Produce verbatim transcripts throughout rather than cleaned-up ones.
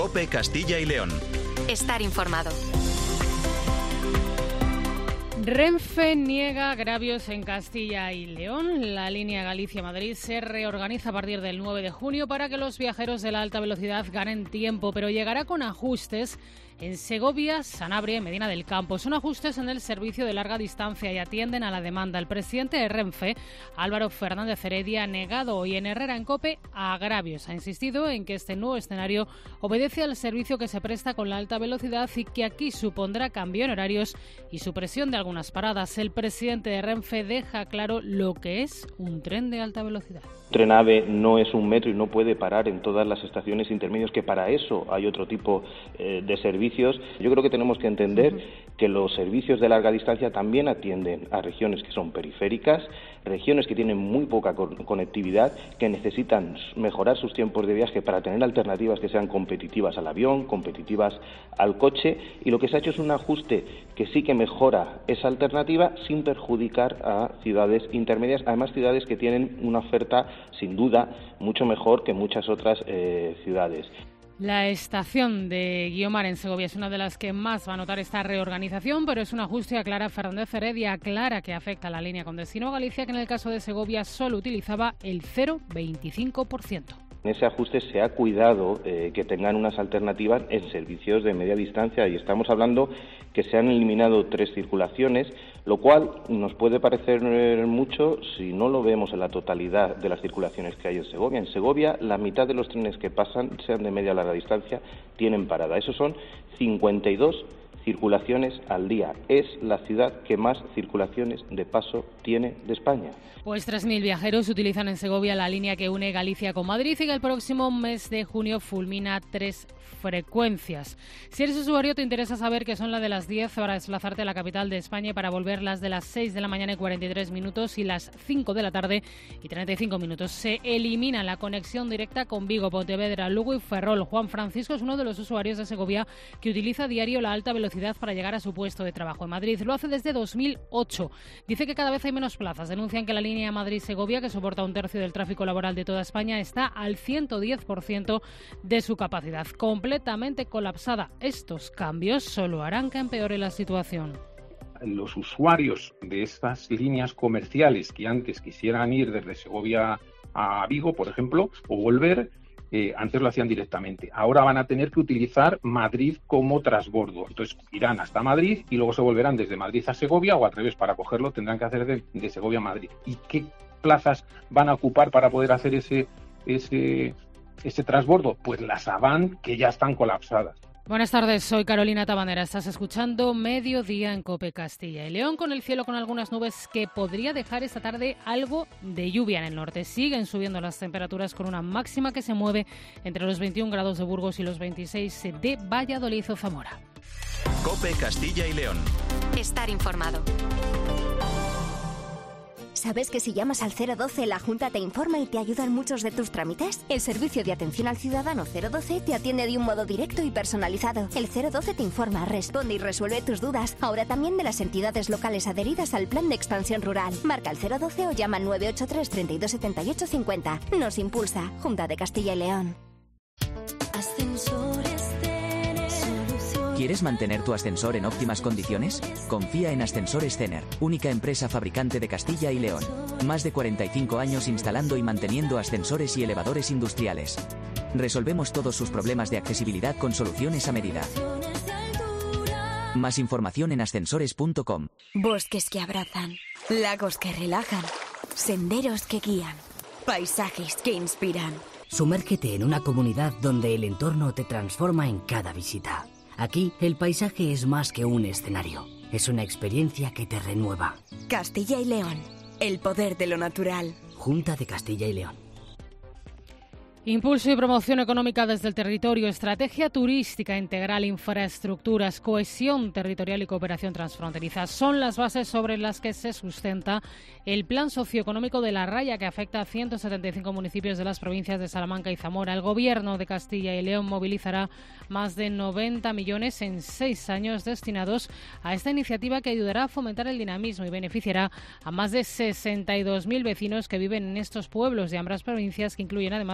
COPE Castilla y León. Estar informado. Renfe niega agravios en Castilla y León. La línea Galicia-Madrid se reorganiza a partir del nueve de junio para que los viajeros de la alta velocidad ganen tiempo, pero llegará con ajustes en Segovia, Sanabria y Medina del Campo. Son ajustes en el servicio de larga distancia y atienden a la demanda. El presidente de Renfe, Álvaro Fernández Heredia, ha negado hoy en Herrera en COPE a agravios. Ha insistido en que este nuevo escenario obedece al servicio que se presta con la alta velocidad y que aquí supondrá cambio en horarios y supresión de algunas paradas. El presidente de Renfe deja claro lo que es un tren de alta velocidad. Tren AVE no es un metro y no puede parar en todas las estaciones intermedias, que para eso hay otro tipo eh, de servicios. Yo creo que tenemos que entender uh-huh. que los servicios de larga distancia también atienden a regiones que son periféricas, regiones que tienen muy poca co- conectividad, que necesitan mejorar sus tiempos de viaje para tener alternativas que sean competitivas al avión, competitivas al coche, y lo que se ha hecho es un ajuste que sí que mejora esa alternativa sin perjudicar a ciudades intermedias, además ciudades que tienen una oferta sin duda mucho mejor que muchas otras eh, ciudades. La estación de Guiomar en Segovia es una de las que más va a notar esta reorganización, pero es un ajuste, aclara Fernández Heredia, aclara que afecta a la línea con destino a Galicia, que en el caso de Segovia solo utilizaba el cero coma veinticinco por ciento. En ese ajuste se ha cuidado eh, que tengan unas alternativas en servicios de media distancia, y estamos hablando que se han eliminado tres circulaciones, lo cual nos puede parecer mucho si no lo vemos en la totalidad de las circulaciones que hay en Segovia. En Segovia, la mitad de los trenes que pasan, sean de media o larga distancia, tienen parada. Esos son cincuenta y dos circulaciones al día. Es la ciudad que más circulaciones de paso tiene de España. Pues tres mil viajeros utilizan en Segovia la línea que une Galicia con Madrid y que el próximo mes de junio fulmina tres frecuencias. Si eres usuario, te interesa saber que son las de las diez para desplazarte a la capital de España y para volver las de las seis de la mañana y cuarenta y tres minutos y las cinco de la tarde y treinta y cinco minutos. Se elimina la conexión directa con Vigo, Pontevedra, Lugo y Ferrol. Juan Francisco es uno de los usuarios de Segovia que utiliza a diario la alta velocidad para llegar a su puesto de trabajo en Madrid. Lo hace desde dos mil ocho. Dice que cada vez hay menos plazas. Denuncian que la línea Madrid-Segovia, que soporta un tercio del tráfico laboral de toda España, está al ciento diez por ciento de su capacidad, completamente colapsada. Estos cambios solo harán que empeore la situación. Los usuarios de estas líneas comerciales que antes quisieran ir desde Segovia a Vigo, por ejemplo, o volver, Eh, antes lo hacían directamente. Ahora van a tener que utilizar Madrid como transbordo. Entonces irán hasta Madrid y luego se volverán desde Madrid a Segovia, o al revés, para cogerlo tendrán que hacer de, de Segovia a Madrid. ¿Y qué plazas van a ocupar para poder hacer ese, ese, ese transbordo? Pues las Avant, que ya están colapsadas. Buenas tardes, soy Carolina Tabanera. Estás escuchando Mediodía en COPE Castilla y León, con el cielo con algunas nubes que podría dejar esta tarde algo de lluvia en el norte. Siguen subiendo las temperaturas con una máxima que se mueve entre los veintiún grados de Burgos y los veintiséis de Valladolid o Zamora. COPE Castilla y León. Estar informado. ¿Sabes que si llamas al cero doce la Junta te informa y te ayuda en muchos de tus trámites? El servicio de atención al ciudadano cero doce te atiende de un modo directo y personalizado. El cero doce te informa, responde y resuelve tus dudas. Ahora también de las entidades locales adheridas al Plan de Expansión Rural. Marca el cero doce o llama al nueve ocho tres, treinta y dos, setenta y ocho, cincuenta. Nos impulsa Junta de Castilla y León. ¿Quieres mantener tu ascensor en óptimas condiciones? Confía en Ascensores Cener, única empresa fabricante de Castilla y León. Más de cuarenta y cinco años instalando y manteniendo ascensores y elevadores industriales. Resolvemos todos sus problemas de accesibilidad con soluciones a medida. Más información en ascensores punto com. Bosques que abrazan, lagos que relajan, senderos que guían, paisajes que inspiran. Sumérgete en una comunidad donde el entorno te transforma en cada visita. Aquí, el paisaje es más que un escenario. Es una experiencia que te renueva. Castilla y León. El poder de lo natural. Junta de Castilla y León. Impulso y promoción económica desde el territorio, estrategia turística integral, infraestructuras, cohesión territorial y cooperación transfronteriza son las bases sobre las que se sustenta el plan socioeconómico de La Raya, que afecta a ciento setenta y cinco municipios de las provincias de Salamanca y Zamora. El Gobierno de Castilla y León movilizará más de noventa millones en seis años destinados a esta iniciativa, que ayudará a fomentar el dinamismo y beneficiará a más de sesenta y dos mil vecinos que viven en estos pueblos de ambas provincias, que incluyen además las comarcas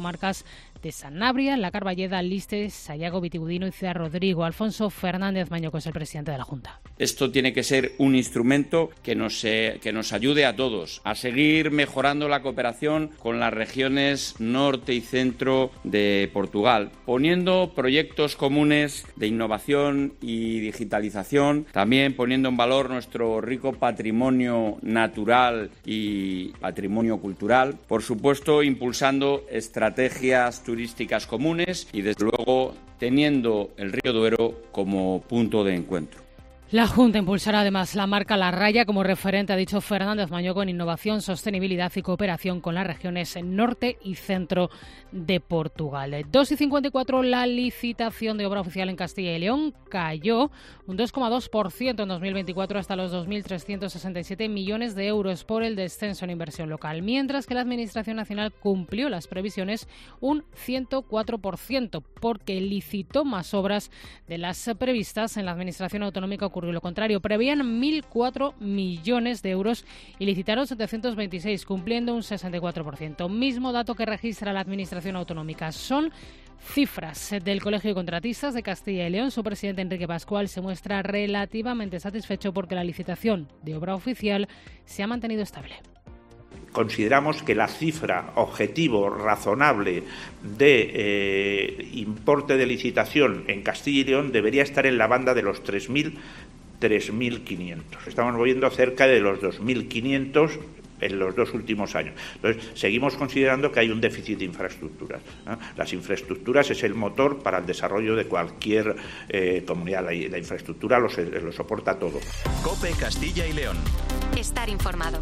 comarcas de Sanabria, La Carballeda, Listes, Sayago, Vitigudino y Ciudad Rodrigo. Alfonso Fernández Mañoco es el presidente de la Junta. Esto tiene que ser un instrumento que nos, eh, que nos ayude a todos a seguir mejorando la cooperación con las regiones norte y centro de Portugal, poniendo proyectos comunes de innovación y digitalización, también poniendo en valor nuestro rico patrimonio natural y patrimonio cultural, por supuesto impulsando estrategias turísticas comunes y desde luego teniendo el río Duero como punto de encuentro. La Junta impulsará además la marca La Raya como referente, ha dicho Fernández Mañoco, en innovación, sostenibilidad y cooperación con las regiones norte y centro de Portugal. dos y cincuenta y cuatro, la licitación de obra oficial en Castilla y León cayó un dos coma dos por ciento en dos mil veinticuatro hasta los dos mil trescientos sesenta y siete millones de euros por el descenso en inversión local, mientras que la Administración Nacional cumplió las previsiones un ciento cuatro por ciento porque licitó más obras de las previstas. En la Administración Autonómica ocurrió lo contrario, prevían mil cuatro millones de euros y licitaron setecientos veintiséis, cumpliendo un sesenta y cuatro por ciento. Mismo dato que registra la Administración Autonómica. Son cifras del Colegio de Contratistas de Castilla y León. Su presidente, Enrique Pascual, se muestra relativamente satisfecho porque la licitación de obra oficial se ha mantenido estable. Consideramos que la cifra objetivo razonable de eh, importe de licitación en Castilla y León debería estar en la banda de los tres mil, tres mil quinientos. Estamos moviendo cerca de los dos mil quinientos en los dos últimos años. Entonces, seguimos considerando que hay un déficit de infraestructuras, ¿no? Las infraestructuras es el motor para el desarrollo de cualquier eh, comunidad. La, la infraestructura lo, lo soporta todo. COPE Castilla y León. Estar informado.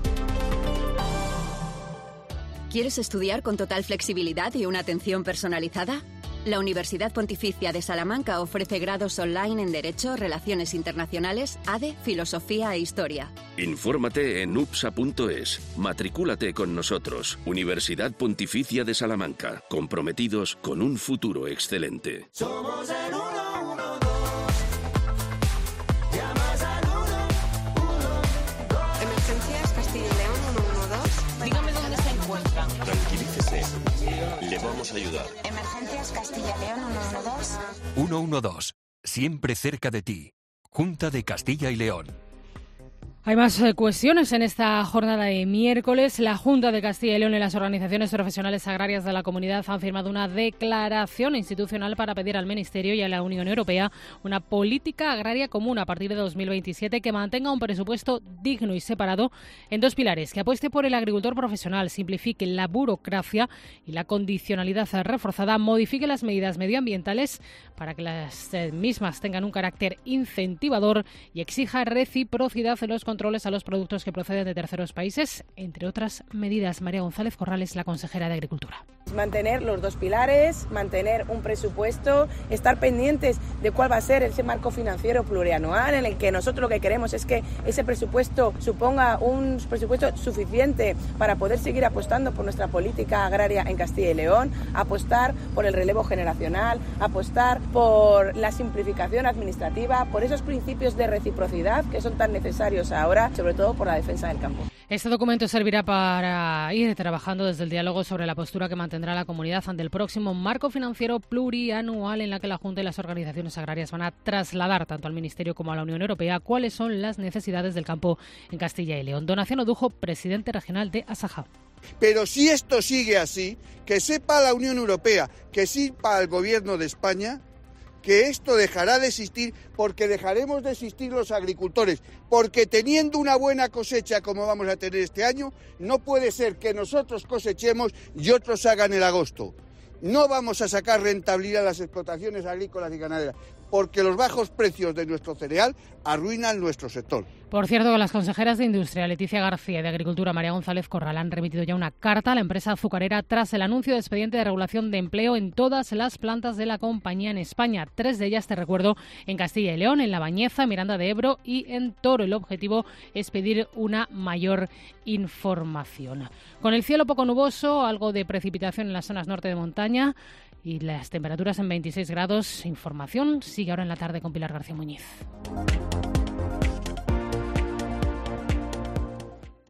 ¿Quieres estudiar con total flexibilidad y una atención personalizada? La Universidad Pontificia de Salamanca ofrece grados online en Derecho, Relaciones Internacionales, A D E, Filosofía e Historia. Infórmate en upsa punto es. Matricúlate con nosotros. Universidad Pontificia de Salamanca. Comprometidos con un futuro excelente. Somos el uno uno dos. Llamas al uno uno dos. Emergencias Castilla y León uno uno dos. Dígame dónde se encuentran. Tranquilícese. Le vamos a ayudar. Emergencias Castilla y León uno uno dos. uno uno dos. Siempre cerca de ti. Junta de Castilla y León. Hay más eh, cuestiones en esta jornada de miércoles. La Junta de Castilla y León y las organizaciones profesionales agrarias de la comunidad han firmado una declaración institucional para pedir al Ministerio y a la Unión Europea una política agraria común a partir de dos mil veintisiete que mantenga un presupuesto digno y separado en dos pilares, que apueste por el agricultor profesional, simplifique la burocracia y la condicionalidad reforzada, modifique las medidas medioambientales para que las eh, mismas tengan un carácter incentivador y exija reciprocidad en los controles a los productos que proceden de terceros países, entre otras medidas. María González Corrales, la consejera de Agricultura. Mantener los dos pilares, mantener un presupuesto, estar pendientes de cuál va a ser ese marco financiero plurianual en el que nosotros lo que queremos es que ese presupuesto suponga un presupuesto suficiente para poder seguir apostando por nuestra política agraria en Castilla y León, apostar por el relevo generacional, apostar por la simplificación administrativa, por esos principios de reciprocidad que son tan necesarios ahora, sobre todo por la defensa del campo. Este documento servirá para ir trabajando desde el diálogo sobre la postura que mantendrá la comunidad ante el próximo marco financiero plurianual en la que la Junta y las organizaciones agrarias van a trasladar tanto al Ministerio como a la Unión Europea cuáles son las necesidades del campo en Castilla y León. Donación Odujo, presidente regional de Asaja. Pero si esto sigue así, que sepa la Unión Europea, que sepa el Gobierno de España, que esto dejará de existir porque dejaremos de existir los agricultores, porque teniendo una buena cosecha como vamos a tener este año, no puede ser que nosotros cosechemos y otros hagan el agosto. No vamos a sacar rentabilidad a las explotaciones agrícolas y ganaderas, porque los bajos precios de nuestro cereal arruinan nuestro sector. Por cierto, que las consejeras de Industria, Leticia García, y de Agricultura, María González Corral, han remitido ya una carta a la empresa azucarera tras el anuncio de expediente de regulación de empleo en todas las plantas de la compañía en España. Tres de ellas, te recuerdo, en Castilla y León, en La Bañeza, Miranda de Ebro y en Toro. El objetivo es pedir una mayor información. Con el cielo poco nuboso, algo de precipitación en las zonas norte de montaña y las temperaturas en veintiséis grados. Información sigue ahora en la tarde con Pilar García Muñiz.